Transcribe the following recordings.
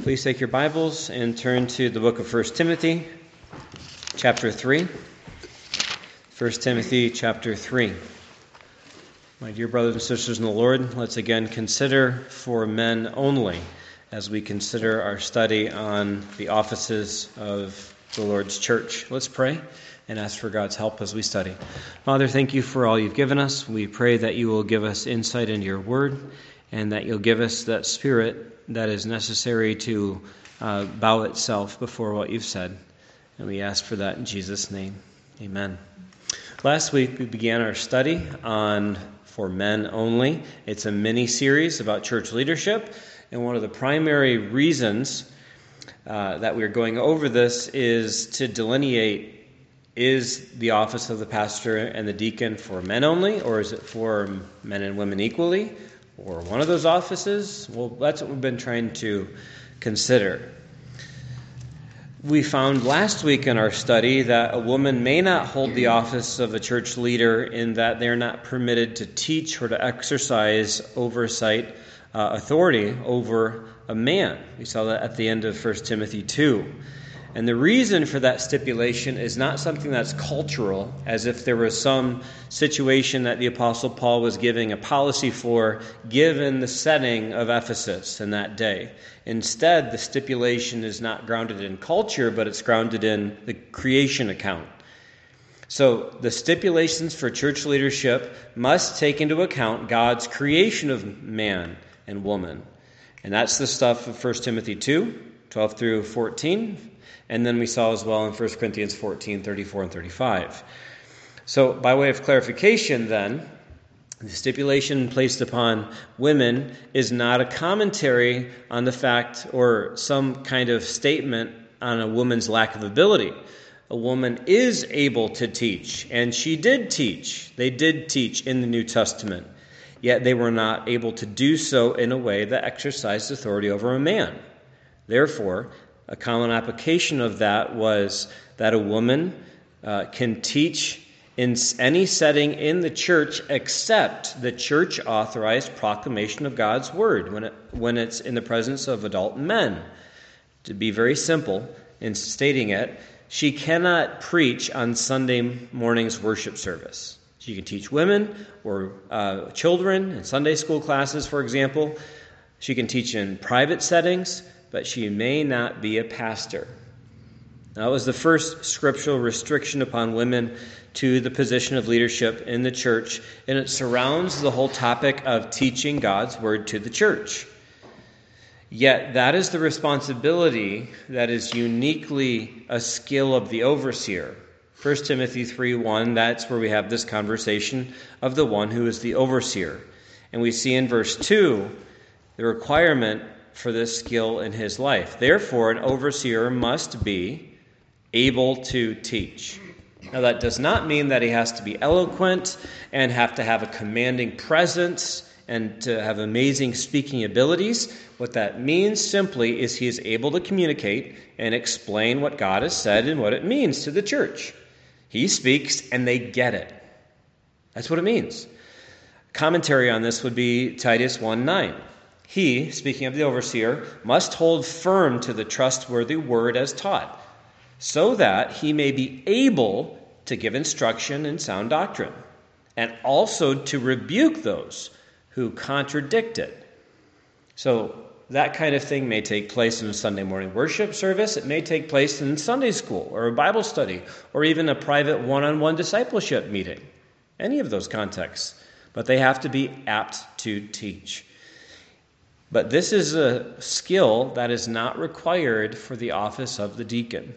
Please take your Bibles and turn to the book of 1 Timothy, chapter 3. 1 Timothy, chapter 3. My dear brothers and sisters in the Lord, let's again consider for men only as we consider our study on the offices of the Lord's church. Let's pray and ask for God's help as we study. Father, thank you for all you've given us. We pray that you will give us insight into your word and that you'll give us that spirit that is necessary to bow itself before what you've said. And we ask for that in Jesus' name. Amen. Last week we began our study on For Men Only. It's a mini-series about church leadership. And one of the primary reasons that we're going over this is to delineate, is the office of the pastor and the deacon for men only, or is it for men and women equally? Or one of those offices? Well, that's what we've been trying to consider. We found last week in our study that a woman may not hold the office of a church leader in that they're not permitted to teach or to exercise oversight authority over a man. We saw that at the end of 1 Timothy 2. And the reason for that stipulation is not something that's cultural, as if there was some situation that the Apostle Paul was giving a policy for, given the setting of Ephesus in that day. Instead, the stipulation is not grounded in culture, but it's grounded in the creation account. So the stipulations for church leadership must take into account God's creation of man and woman. And that's the stuff of 1 Timothy 2, 12 through 14. And then we saw as well in 1 Corinthians 14, 34 and 35. So by way of clarification then, the stipulation placed upon women is not a commentary on the fact or some kind of statement on a woman's lack of ability. A woman is able to teach, and she did teach. They did teach in the New Testament, yet they were not able to do so in a way that exercised authority over a man. Therefore, a common application of that was that a woman can teach in any setting in the church except the church-authorized proclamation of God's word when it's in the presence of adult men. To be very simple in stating it, she cannot preach on Sunday morning's worship service. She can teach women or children in Sunday school classes, for example. She can teach in private settings, but she may not be a pastor. That was the first scriptural restriction upon women to the position of leadership in the church, and it surrounds the whole topic of teaching God's word to the church. Yet that is the responsibility that is uniquely a skill of the overseer. 1 Timothy 3:1, that's where we have this conversation of the one who is the overseer. And we see in verse 2 the requirement for this skill in his life. Therefore, an overseer must be able to teach. Now, that does not mean that he has to be eloquent and have to have a commanding presence and to have amazing speaking abilities. What that means simply is he is able to communicate and explain what God has said and what it means to the church. He speaks and they get it. That's what it means. Commentary on this would be Titus 1:9. He, speaking of the overseer, must hold firm to the trustworthy word as taught, so that he may be able to give instruction in sound doctrine, and also to rebuke those who contradict it. So that kind of thing may take place in a Sunday morning worship service. It may take place in Sunday school or a Bible study or even a private one-on-one discipleship meeting. Any of those contexts. But they have to be apt to teach. But this is a skill that is not required for the office of the deacon.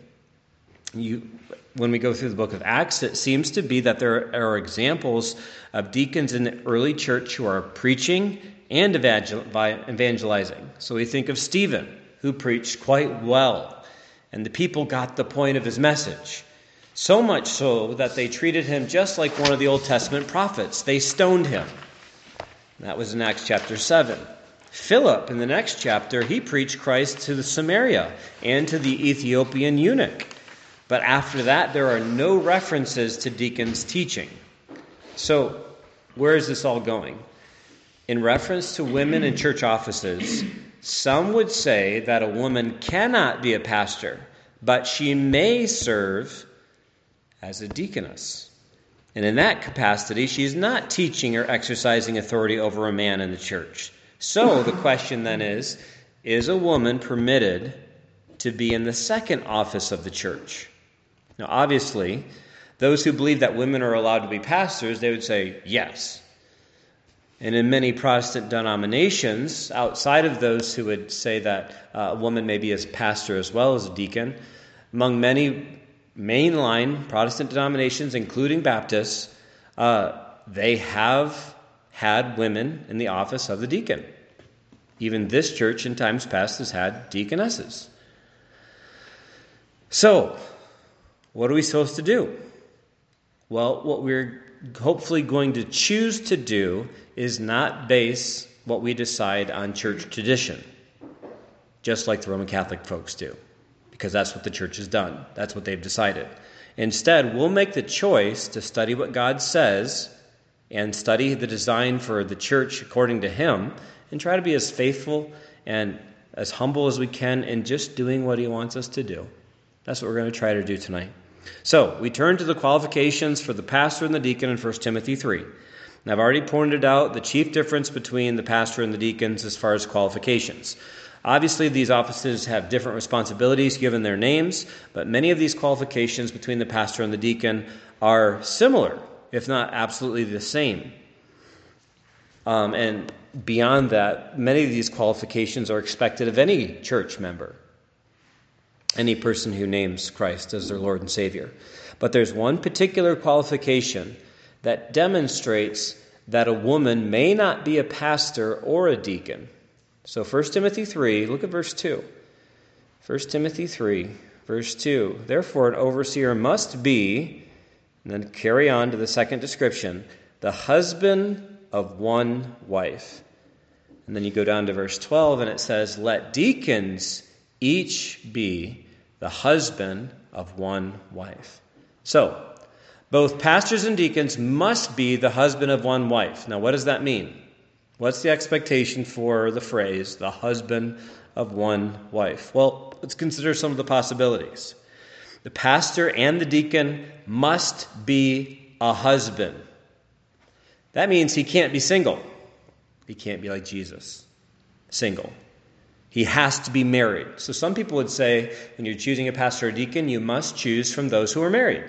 When we go through the book of Acts, it seems to be that there are examples of deacons in the early church who are preaching and evangelizing. So we think of Stephen, who preached quite well, and the people got the point of his message. So much so that they treated him just like one of the Old Testament prophets. They stoned him. That was in Acts chapter 7. Philip, in the next chapter, he preached Christ to the Samaria and to the Ethiopian eunuch. But after that, there are no references to deacons teaching. So, where is this all going? In reference to women in church offices, Some would say that a woman cannot be a pastor, but she may serve as a deaconess. And in that capacity, she's not teaching or exercising authority over a man in the church. So the question then is a woman permitted to be in the second office of the church? Now, obviously, those who believe that women are allowed to be pastors, they would say yes. And in many Protestant denominations, outside of those who would say that a woman may be a pastor as well as a deacon, among many mainline Protestant denominations, including Baptists, they have had women in the office of the deacon. Even this church in times past has had deaconesses. So, what are we supposed to do? Well, what we're hopefully going to choose to do is not base what we decide on church tradition, just like the Roman Catholic folks do, because that's what the church has done. That's what they've decided. Instead, we'll make the choice to study what God says and study the design for the church according to Him, and try to be as faithful and as humble as we can in just doing what He wants us to do. That's what we're going to try to do tonight. So, we turn to the qualifications for the pastor and the deacon in 1 Timothy 3. And I've already pointed out the chief difference between the pastor and the deacons as far as qualifications. Obviously, these offices have different responsibilities given their names, but many of these qualifications between the pastor and the deacon are similar, if not absolutely the same. And beyond that, many of these qualifications are expected of any church member, any person who names Christ as their Lord and Savior. But there's one particular qualification that demonstrates that a woman may not be a pastor or a deacon. So 1 Timothy 3, look at verse 2. 1 Timothy 3, verse 2. Therefore, an overseer must be, and then carry on to the second description, the husband of one wife. And then you go down to verse 12, and it says, let deacons each be the husband of one wife. So, both pastors and deacons must be the husband of one wife. Now, what does that mean? What's the expectation for the phrase, the husband of one wife? Well, let's consider some of the possibilities. The pastor and the deacon must be a husband. That means he can't be single. He can't be like Jesus, single. He has to be married. So some people would say, when you're choosing a pastor or deacon, you must choose from those who are married.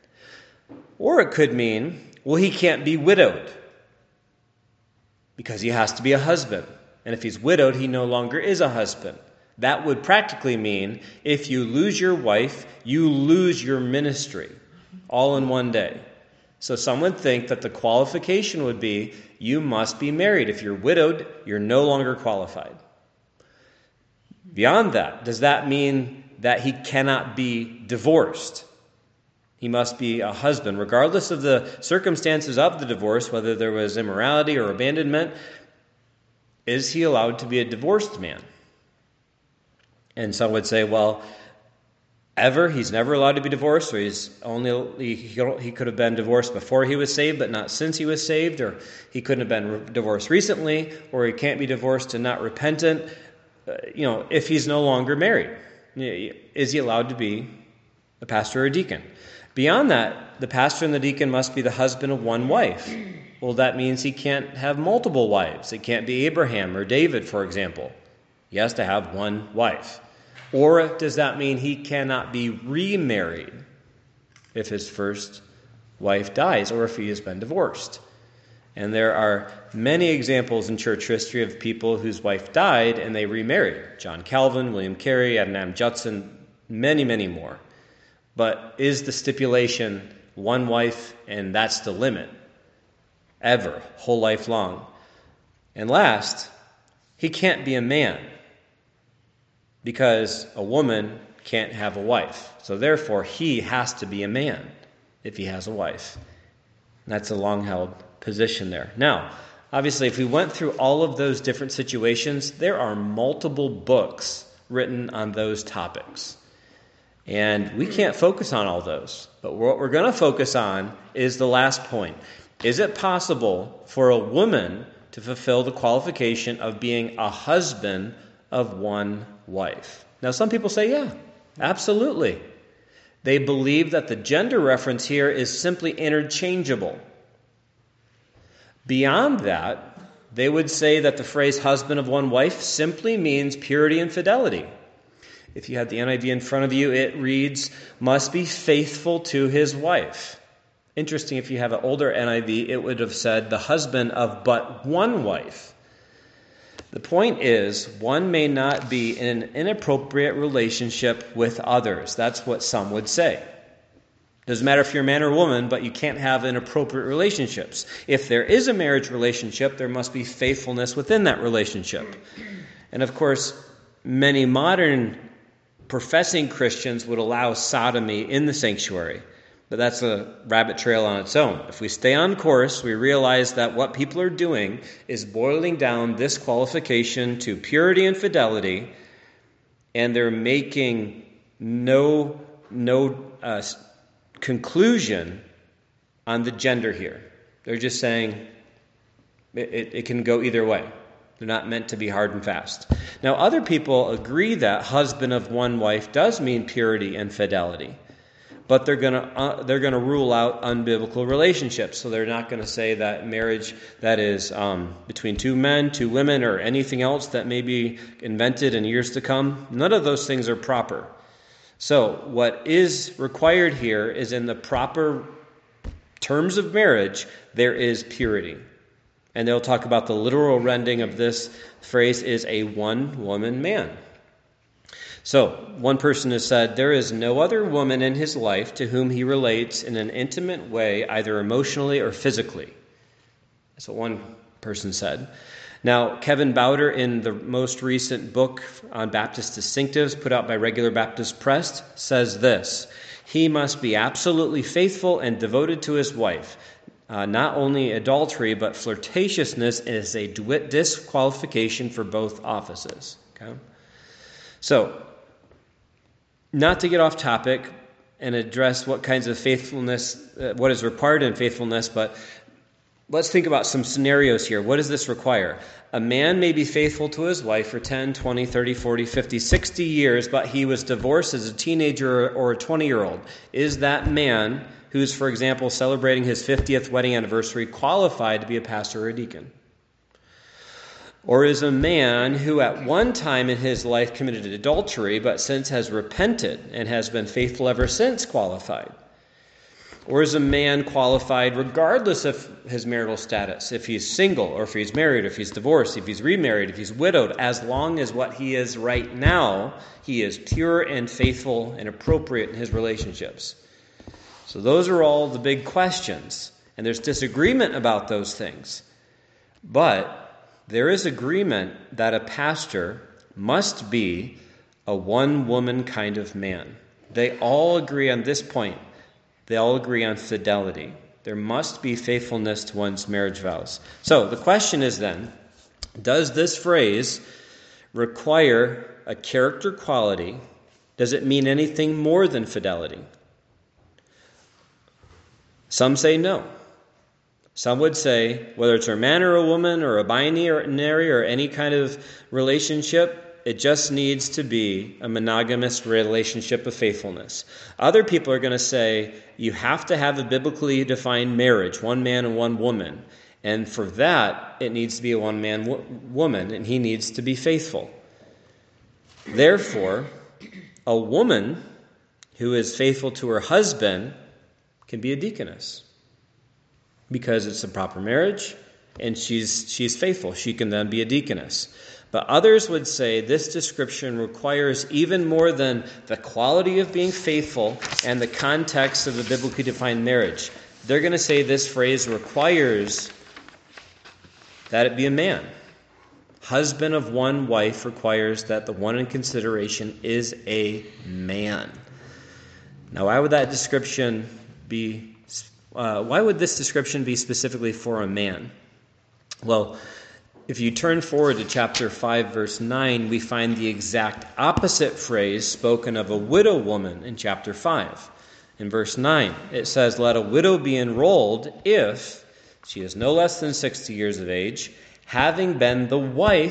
Or it could mean, well, he can't be widowed, because he has to be a husband. And if he's widowed, he no longer is a husband. That would practically mean, if you lose your wife, you lose your ministry, all in one day. So some would think that the qualification would be, you must be married. If you're widowed, you're no longer qualified. Beyond that, does that mean that he cannot be divorced? He must be a husband, regardless of the circumstances of the divorce, whether there was immorality or abandonment. Is he allowed to be a divorced man? And some would say, well, he's never allowed to be divorced, or he could have been divorced before he was saved, but not since he was saved, or he couldn't have been divorced recently, or he can't be divorced and not repentant. If he's no longer married, is he allowed to be a pastor or a deacon? Beyond that, the pastor and the deacon must be the husband of one wife. Well, that means he can't have multiple wives. It can't be Abraham or David, for example. He has to have one wife. Or does that mean he cannot be remarried if his first wife dies, or if he has been divorced? And there are many examples in church history of people whose wife died and they remarried. John Calvin, William Carey, Adoniram Judson, many, many more. But is the stipulation one wife and that's the limit? Ever, whole life long. And last, he can't be a man, because a woman can't have a wife. So therefore, he has to be a man if he has a wife. And that's a long-held position there. Now, obviously, if we went through all of those different situations, there are multiple books written on those topics. And we can't focus on all those. But what we're going to focus on is the last point. Is it possible for a woman to fulfill the qualification of being a husband of one wife. Now, some people say, yeah, absolutely. They believe that the gender reference here is simply interchangeable. Beyond that, they would say that the phrase husband of one wife simply means purity and fidelity. If you have the NIV in front of you, it reads, must be faithful to his wife. Interesting, if you have an older NIV, it would have said the husband of but one wife. The point is, one may not be in an inappropriate relationship with others. That's what some would say. Doesn't matter if you're a man or a woman, but you can't have inappropriate relationships. If there is a marriage relationship, there must be faithfulness within that relationship. And of course, many modern professing Christians would allow sodomy in the sanctuary. But that's a rabbit trail on its own. If we stay on course, we realize that what people are doing is boiling down this qualification to purity and fidelity, and they're making no conclusion on the gender here. They're just saying it can go either way. They're not meant to be hard and fast. Now, other people agree that husband of one wife does mean purity and fidelity. But they're going to rule out unbiblical relationships. So they're not going to say that marriage that is between two men, two women, or anything else that may be invented in years to come. None of those things are proper. So what is required here is in the proper terms of marriage, there is purity. And they'll talk about the literal rendering of this phrase is a one-woman man. So, one person has said, there is no other woman in his life to whom he relates in an intimate way, either emotionally or physically. That's what one person said. Now, Kevin Bowder, in the most recent book on Baptist distinctives put out by Regular Baptist Press, says this: he must be absolutely faithful and devoted to his wife. Not only adultery, but flirtatiousness is a disqualification for both offices. Okay? So, not to get off topic and address what kinds of faithfulness, what is required in faithfulness, but let's think about some scenarios here. What does this require? A man may be faithful to his wife for 10, 20, 30, 40, 50, 60 years, but he was divorced as a teenager or a 20-year-old. Is that man, who's, for example, celebrating his 50th wedding anniversary, qualified to be a pastor or a deacon? Or is a man who at one time in his life committed adultery, but since has repented and has been faithful ever since, qualified? Or is a man qualified regardless of his marital status, if he's single, or if he's married, or if he's divorced, if he's remarried, if he's widowed, as long as what he is right now, he is pure and faithful and appropriate in his relationships? So those are all the big questions, and there's disagreement about those things. But there is agreement that a pastor must be a one-woman kind of man. They all agree on this point. They all agree on fidelity. There must be faithfulness to one's marriage vows. So the question is then, does this phrase require a character quality? Does it mean anything more than fidelity? Some say no. Some would say, whether it's a man or a woman or a binary or any kind of relationship, it just needs to be a monogamous relationship of faithfulness. Other people are going to say, you have to have a biblically defined marriage, one man and one woman. And for that, it needs to be a one-man woman, and he needs to be faithful. Therefore, a woman who is faithful to her husband can be a deaconess, because it's a proper marriage, and she's faithful. She can then be a deaconess. But others would say this description requires even more than the quality of being faithful and the context of the biblically defined marriage. They're going to say this phrase requires that it be a man. Husband of one wife requires that the one in consideration is a man. Now, why would that description be? Why would this description be specifically for a man? Well, if you turn forward to chapter 5, verse 9, we find the exact opposite phrase spoken of a widow woman in chapter 5. In verse 9, it says, "Let a widow be enrolled if she is no less than 60 years of age, having been the wife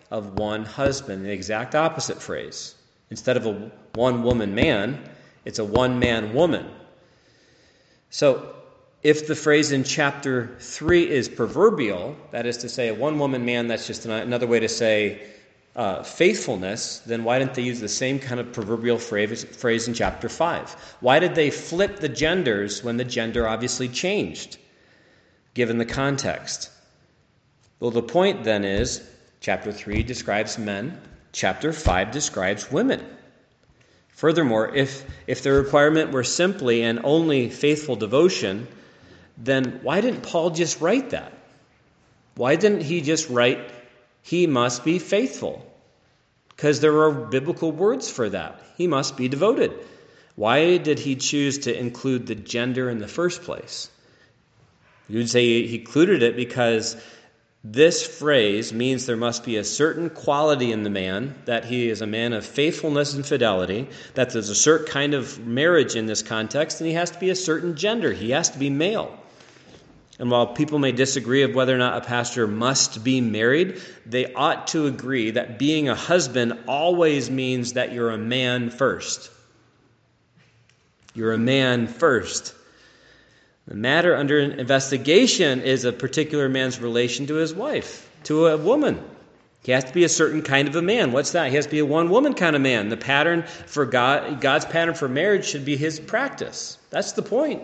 of one husband, the exact opposite phrase. Instead of a one-woman man, it's a one-man woman. So if the phrase in chapter 3 is proverbial, that is to say a one-woman man, that's just another way to say faithfulness, then why didn't they use the same kind of proverbial phrase in chapter 5? Why did they flip the genders when the gender obviously changed, given the context? Well, the point then is, chapter 3 describes men, chapter 5 describes women. Furthermore, if the requirement were simply and only faithful devotion, then why didn't Paul just write that? Why didn't he just write, he must be faithful? Because there are biblical words for that. He must be devoted. Why did he choose to include the gender in the first place? You would say he included it because this phrase means there must be a certain quality in the man, that he is a man of faithfulness and fidelity, that there's a certain kind of marriage in this context, and he has to be a certain gender. He has to be male. And while people may disagree of whether or not a pastor must be married, they ought to agree that being a husband always means that you're a man first. You're a man first. The matter under investigation is a particular man's relation to his wife, to a woman. He has to be a certain kind of a man. What's that? He has to be a one-woman kind of man. The pattern for God's pattern for marriage should be his practice. That's the point.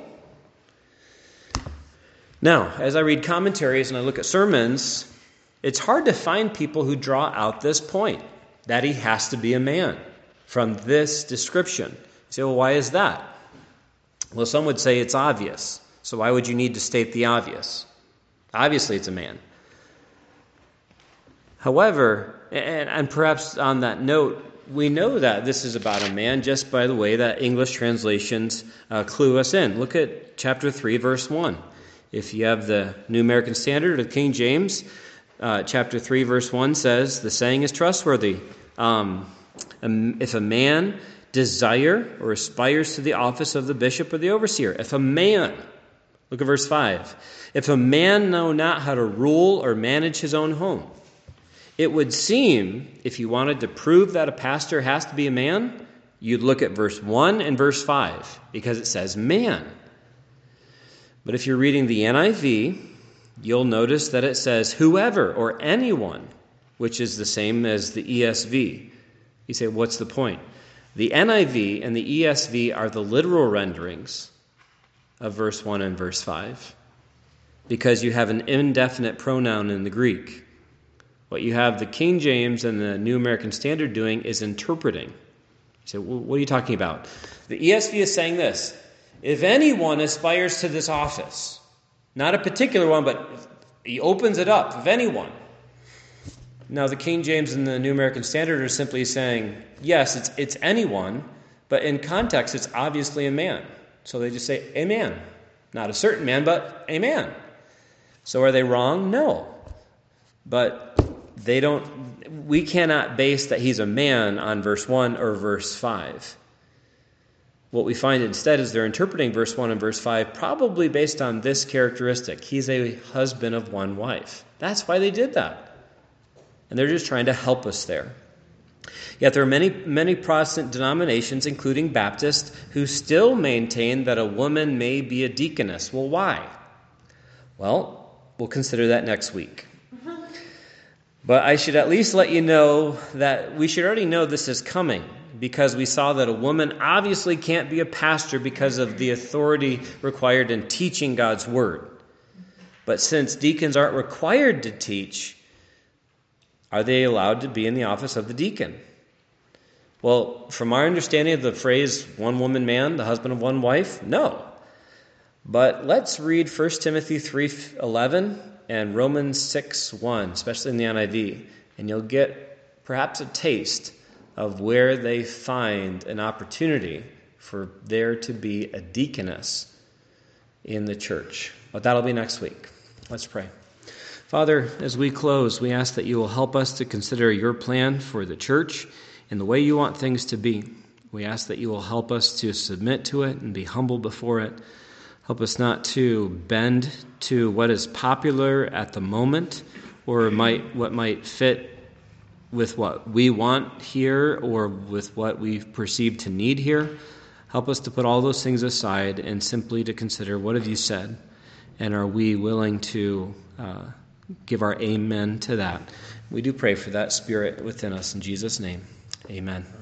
Now, as I read commentaries and I look at sermons, it's hard to find people who draw out this point, that he has to be a man from this description. You say, well, why is that? Well, some would say it's obvious. So why would you need to state the obvious? Obviously, it's a man. However, and perhaps on that note, we know that this is about a man just by the way that English translations clue us in. Look at chapter 3, verse 1. If you have the New American Standard or the King James, chapter 3, verse 1 says, the saying is trustworthy. If a man desire or aspires to the office of the bishop or the overseer, if a man... Look at verse 5. If a man know not how to rule or manage his own home. It would seem, if you wanted to prove that a pastor has to be a man, you'd look at verse 1 and verse 5, because it says man. But if you're reading the NIV, you'll notice that it says whoever or anyone, which is the same as the ESV. You say, what's the point? The NIV and the ESV are the literal renderings of verse 1 and verse 5, because you have an indefinite pronoun in the Greek. What you have the King James and the New American Standard doing is interpreting. You say, well, what are you talking about? The ESV is saying this: if anyone aspires to this office, not a particular one, but he opens it up, if anyone. Now, the King James and the New American Standard are simply saying, yes, it's anyone, but in context, it's obviously a man. So they just say, a man. Not a certain man, but a man. So are they wrong? No. But we cannot base that he's a man on verse 1 or verse 5. What we find instead is they're interpreting verse 1 and verse 5 probably based on this characteristic. He's a husband of one wife. That's why they did that. And they're just trying to help us there. Yet there are many Protestant denominations, including Baptists, who still maintain that a woman may be a deaconess. Well, why? Well, we'll consider that next week. But I should at least let you know that we should already know this is coming, because we saw that a woman obviously can't be a pastor because of the authority required in teaching God's word. But since deacons aren't required to teach, are they allowed to be in the office of the deacon? Well, from our understanding of the phrase one woman man, the husband of one wife, no. But let's read 1 Timothy 3:11 and Romans 6:1, especially in the NIV, and you'll get perhaps a taste of where they find an opportunity for there to be a deaconess in the church. But that'll be next week. Let's pray. Father, as we close, we ask that you will help us to consider your plan for the church and the way you want things to be. We ask that you will help us to submit to it and be humble before it. Help us not to bend to what is popular at the moment or what might fit with what we want here or with what we perceive to need here. Help us to put all those things aside and simply to consider, what have you said? And are we willing to give our amen to that? We do pray for that spirit within us in Jesus' name. Amen.